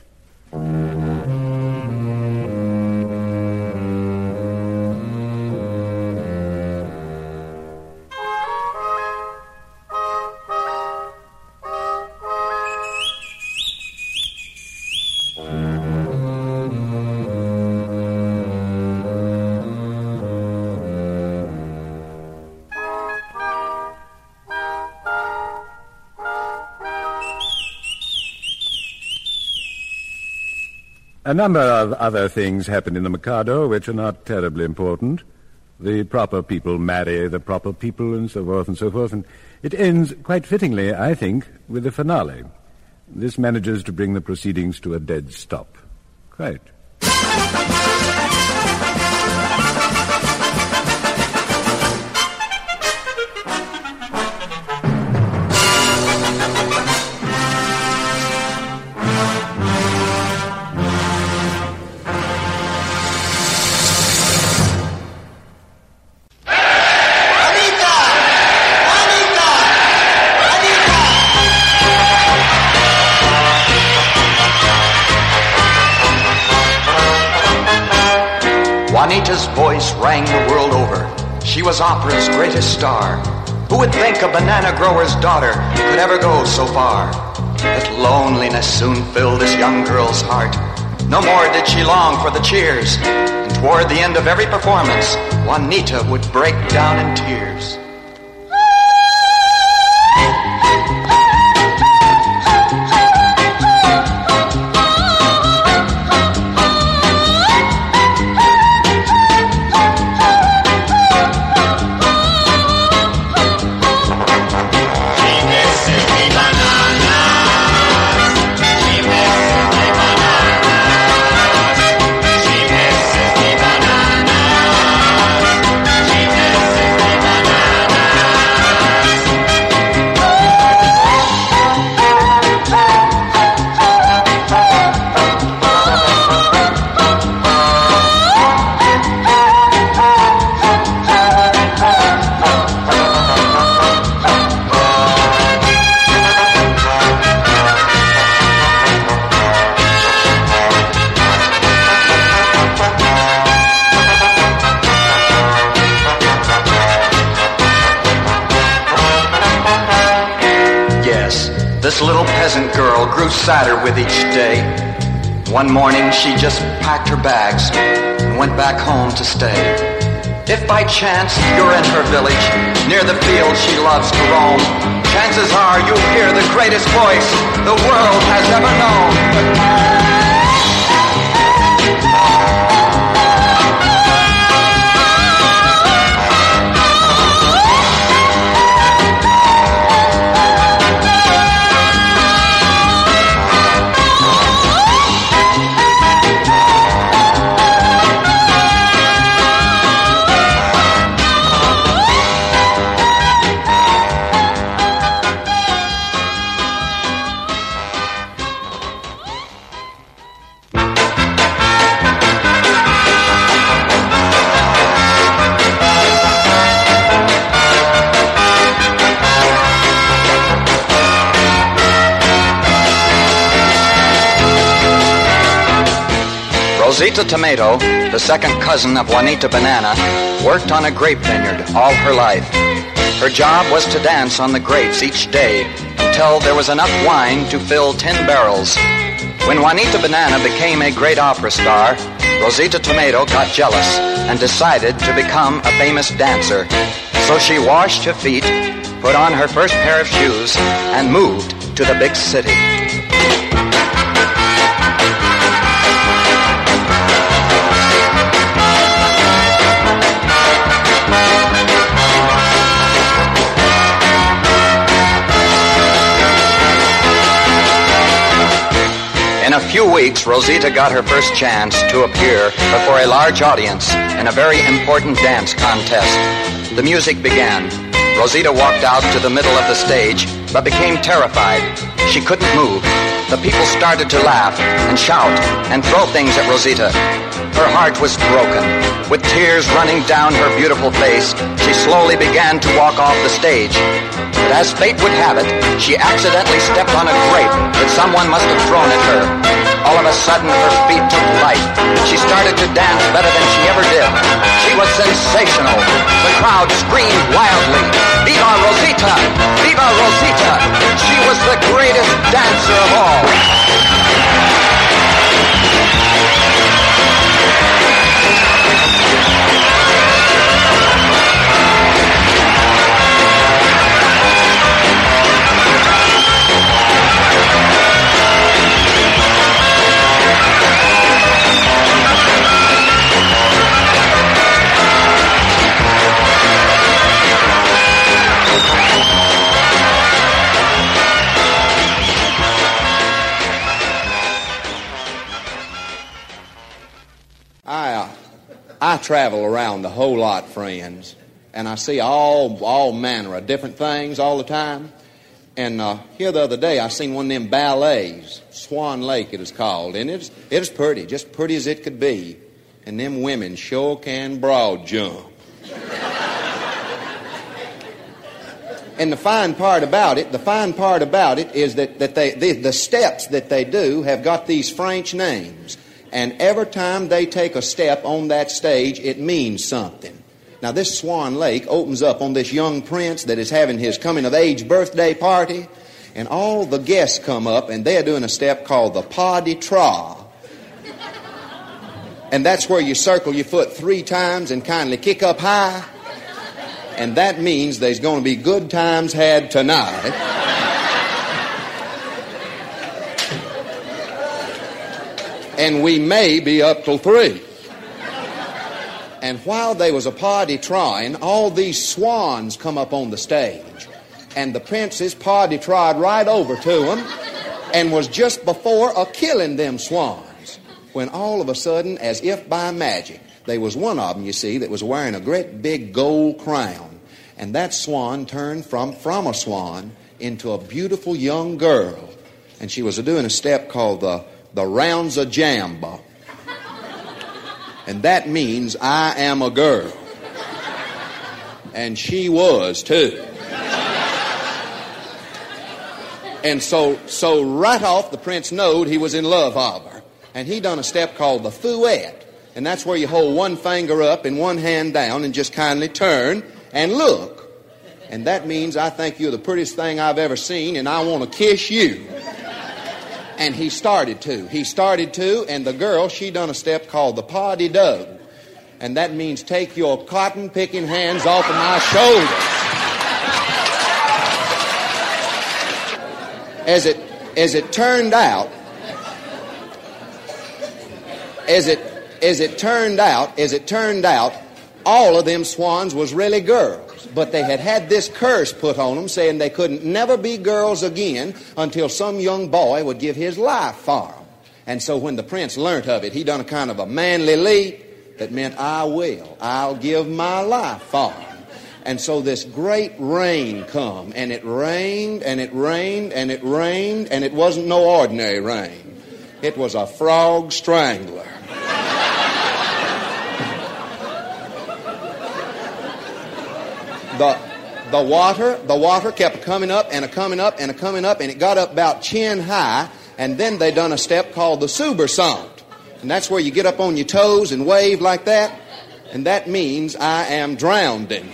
A number of other things happen in the Mikado which are not terribly important. The proper people marry the proper people and so forth and so forth, and it ends quite fittingly, I think, with the finale. This manages to bring the proceedings to a dead stop. Quite. Juanita's voice rang the world over. She was opera's greatest star. Who would think a banana grower's daughter could ever go so far? But loneliness soon filled this young girl's heart. No more did she long for the cheers. And toward the end of every performance, Juanita would break down in tears. This little peasant girl grew sadder with each day. One morning she just packed her bags and went back home to stay. If by chance you're in her village, near the field she loves to roam, chances are you'll hear the greatest voice the world has ever known. Rosita Tomato, the second cousin of Juanita Banana, worked on a grape vineyard all her life. Her job was to dance on the grapes each day until there was enough wine to fill ten barrels. When Juanita Banana became a great opera star, Rosita Tomato got jealous and decided to become a famous dancer. So she washed her feet, put on her first pair of shoes, and moved to the big city. In a few weeks, Rosita got her first chance to appear before a large audience in a very important dance contest. The music began. Rosita walked out to the middle of the stage, but became terrified. She couldn't move. The people started to laugh and shout and throw things at Rosita. Her heart was broken. With tears running down her beautiful face, she slowly began to walk off the stage. But as fate would have it, she accidentally stepped on a grape that someone must have thrown at her. All of a sudden, her feet took flight. She started to dance better than she ever did. She was sensational. The crowd screamed wildly, "Viva Rosita! Viva Rosita!" She was the greatest dancer of all. I, uh, I travel around a whole lot, friends, and I see all all manner of different things all the time. And uh, here the other day, I seen one of them ballets, Swan Lake it is called, and it's it is pretty, just pretty as it could be. And them women sure can broad jump. And the fine part about it, the fine part about it is that, that they, the, the steps that they do have got these French names. And every time they take a step on that stage, it means something. Now, this Swan Lake opens up on this young prince that is having his coming-of-age birthday party. And all the guests come up, and they're doing a step called the pas de trois. And that's where you circle your foot three times and kindly kick up high. And that means there's going to be good times had tonight. And we may be up till three. And while they was a party trying, all these swans come up on the stage. And the princess party tried right over to them and was just before a killing them swans. When all of a sudden, as if by magic, there was one of them, you see, that was wearing a great big gold crown. And that swan turned from, from a swan into a beautiful young girl. And she was doing a step called the, the Rounds of Jamba. And that means I am a girl. And she was, too. And so, so right off, the prince knowed he was in love of her. And he done a step called the fouette. And that's where you hold one finger up and one hand down and just kindly turn and look. And that means I think you're the prettiest thing I've ever seen and I want to kiss you. And he started to. He started to, and the girl, she done a step called the pas de deux. And that means take your cotton-picking hands off of my shoulders. As it, as it turned out, as it As it turned out, as it turned out, all of them swans was really girls. But they had had this curse put on them saying they couldn't never be girls again until some young boy would give his life for them. And so when the prince learnt of it, he done a kind of a manly leap that meant, I will. I'll give my life for them. And so this great rain come, and it rained, and it rained, and it rained, and it wasn't no ordinary rain. It was a frog strangler. The, the water, the water kept coming up and a coming up and a coming up, and it got up about chin high, and then they done a step called the somersault. And that's where you get up on your toes and wave like that, and that means I am drowning.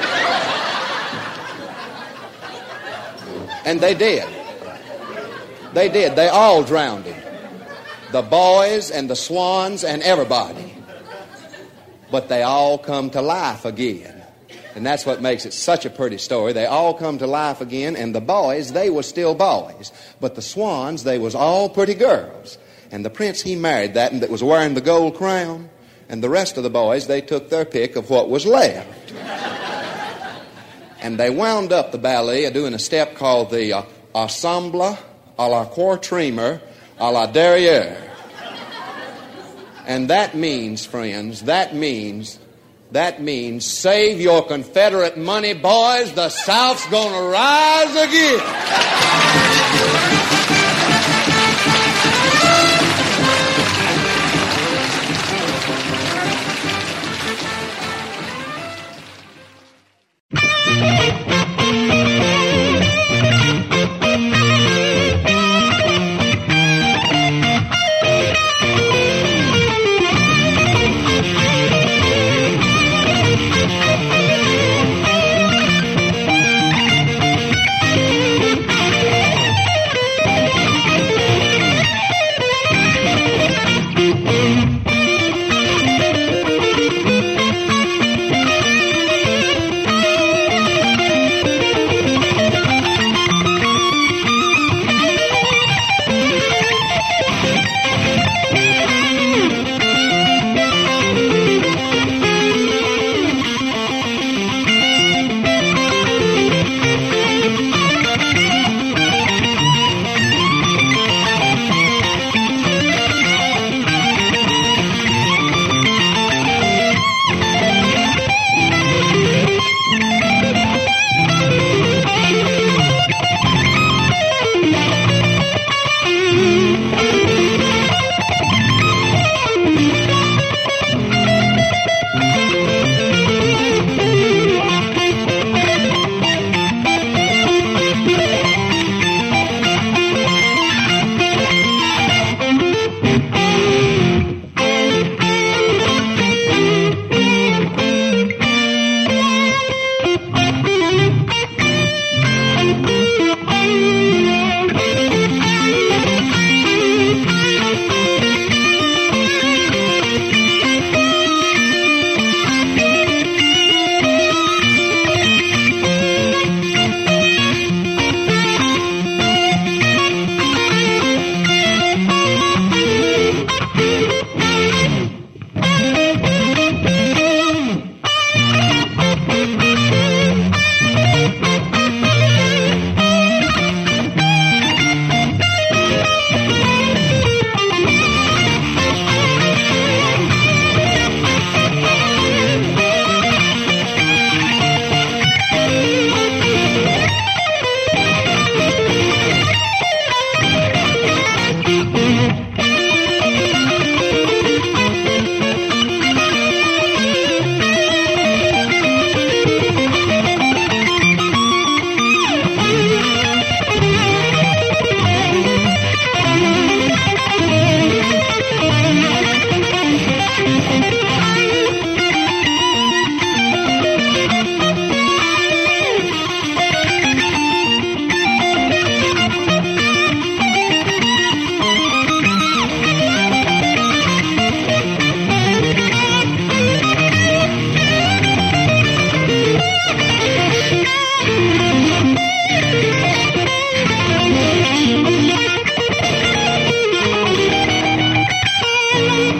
And they did. They did. They all drowned. The boys and the swans and everybody. But they all come to life again. And that's what makes it such a pretty story. They all come to life again, and the boys, they were still boys. But the swans, they was all pretty girls. And the prince, he married that and that was wearing the gold crown. And the rest of the boys, they took their pick of what was left. And they wound up the ballet doing a step called the uh, Ensemble à la Quatrième à la Derrière. And that means, friends, that means... That means save your Confederate money, boys. The South's gonna rise again.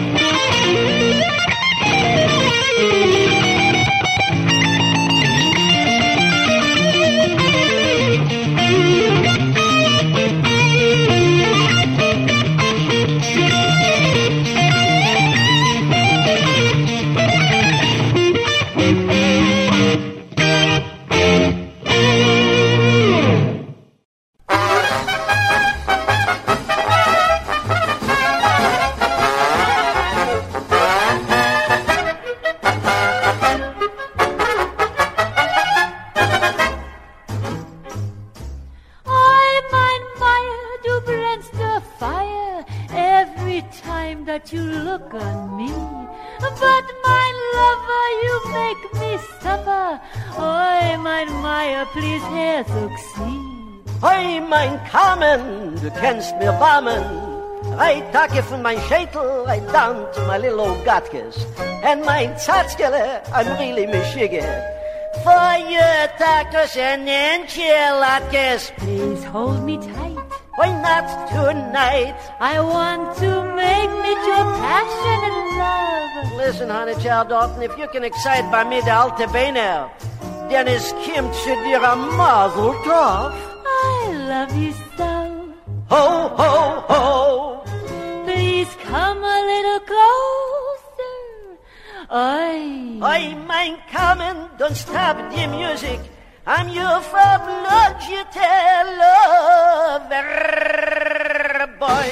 that you look on me. But, mein Lover, you make me suffer. Oi, mein Meier, please Herzog, see. Oi, mein Carmen, du kennst mir warmen. Right tacke von mein Schädel, right down to my little old Gatkes. And mein Zatzkele, I'm really mishige. For your tacos and enchiladas, please hold me tight. Why not tonight? I want to make me your passionate love. Listen, honey, child Dalton, if you can excite by me the alte Beine, then es kommt zu dir a Mazel Tov. I love you so. Ho, ho, ho. Please come a little closer. Oi. Oi, mein Carmen, don't stop the music. I'm your fablogite lover, boy.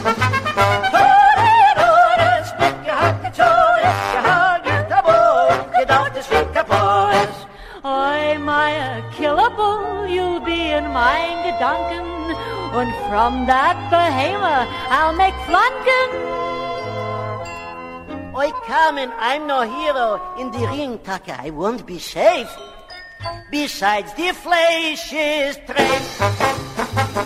Tores, mit gehackte Tores, gehackte Boy, gedacht es wie Kapores. Oi, my killable, you'll be in mein Gedanken, und from that Behemoth I'll make Flanken. Oi, Carmen, I'm no hero in the ring, Taka, I won't be safe. Besides, the flesh is trained.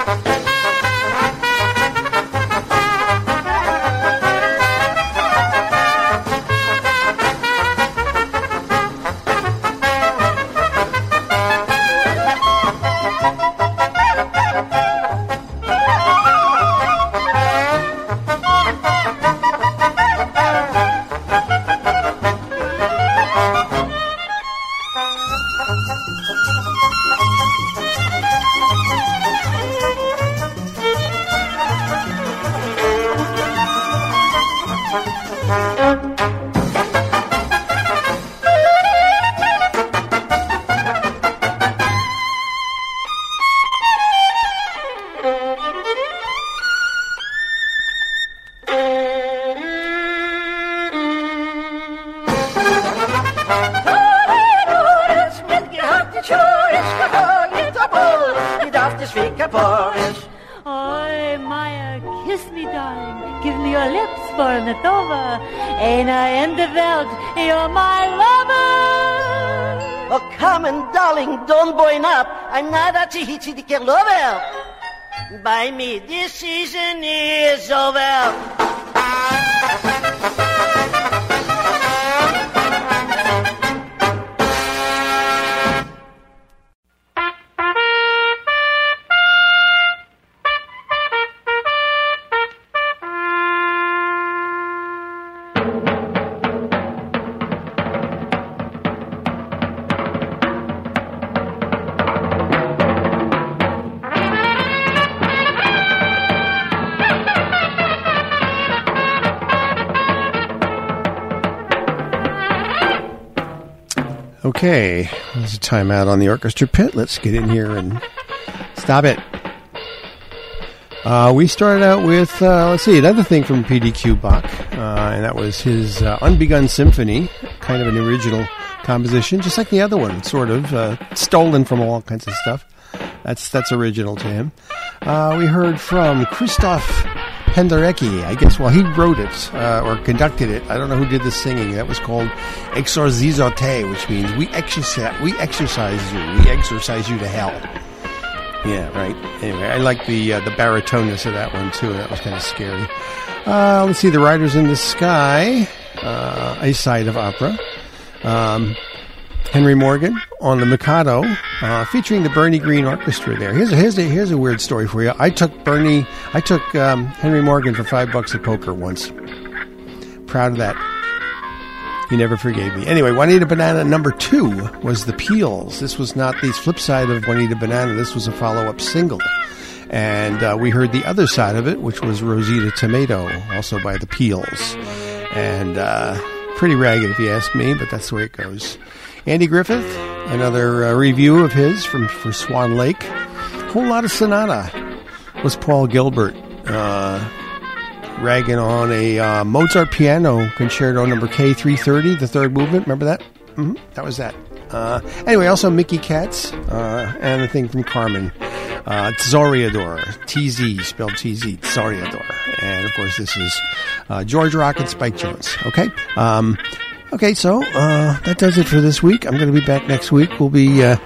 Oi, Maya, kiss me, darling. Give me your lips for an over. Ain't I in the Welt? You're my lover. Oh, come on, darling, don't boin up. I'm not a chihichidike lover. By me, this season is over. Okay, there's a timeout on the orchestra pit. Let's get in here and stop it. Uh, we started out with, uh, let's see, another thing from P D Q Bach, uh, and that was his uh, Unbegun Symphony, kind of an original composition, just like the other one, sort of, uh, stolen from all kinds of stuff. That's that's original to him. Uh, we heard from Christoph Penderecki, I guess, well, he wrote it, uh, or conducted it. I don't know who did the singing. That was called Exorcizote, which means we exercise, we exercise you. We exercise you to hell. Yeah, right. Anyway, I like the uh, the baritoneness of that one, too. That was kind of scary. Uh, let's see, The Riders in the Sky, uh, a side of opera. Um, Henry Morgan on the Mikado, uh, featuring the Bernie Green Orchestra there. Here's a, here's a, here's a weird story for you. I took Bernie, I took um, Henry Morgan for five bucks at poker once. proud of that. He never forgave me. Anyway, Juanita Banana number two was The Peels. This was not the flip side of Juanita Banana. This was a follow-up single. And uh, we heard the other side of it, which was Rosita Tomato, also by The Peels. And uh, pretty ragged if you ask me, but that's the way it goes. Andy Griffith, another uh, review of his from for Swan Lake. Whole lot of Sonata was Paul Gilbert. Uh... ragging on a uh, Mozart piano concerto number K three thirty, the third movement. Remember that? Mm-hmm. That was that. Uh, anyway, also Mickey Katz uh, and the thing from Carmen. Uh, Tzoriador. T Z, spelled T Z. Tzoriador. And, of course, this is uh, George Rock and Spike Jones. Okay? Um, okay, so uh, that does it for this week. I'm going to be back next week. We'll be... Uh,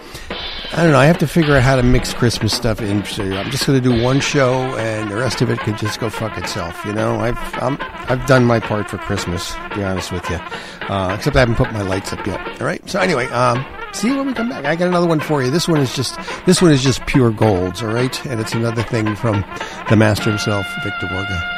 I don't know. I have to figure out how to mix Christmas stuff in. So I'm just going to do one show, and the rest of it could just go fuck itself. You know, I've I'm, I've done my part for Christmas. To be honest with you, uh, except I haven't put my lights up yet. All right. So anyway, um, see you when we come back. I got another one for you. This one is just this one is just pure golds. All right, and it's another thing from the master himself, Victor Borge.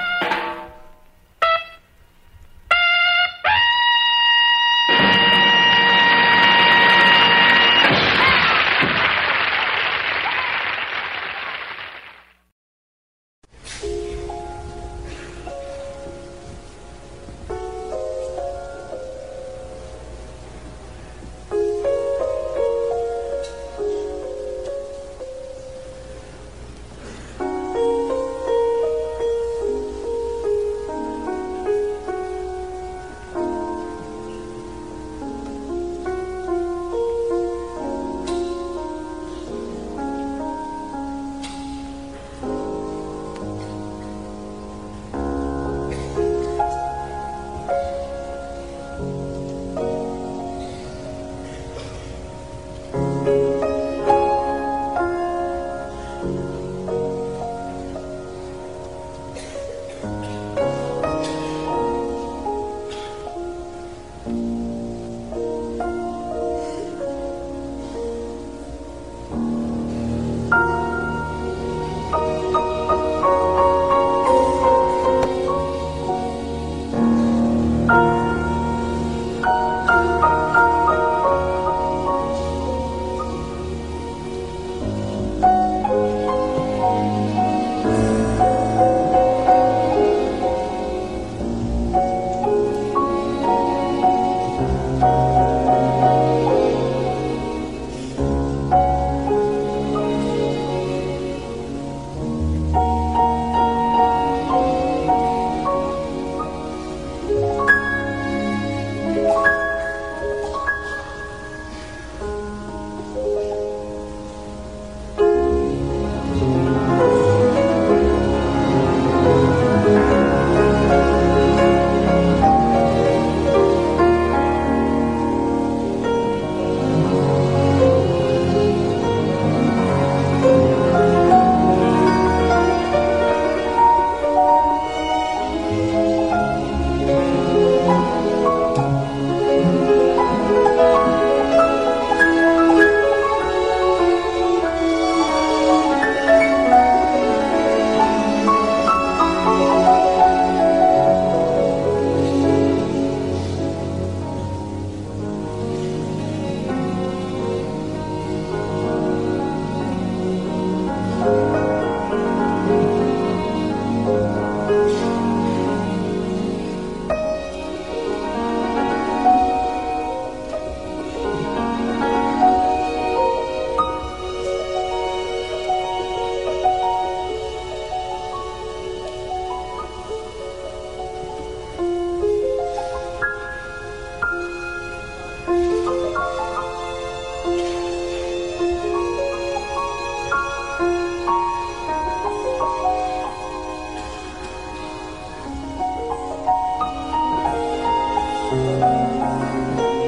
Thank you.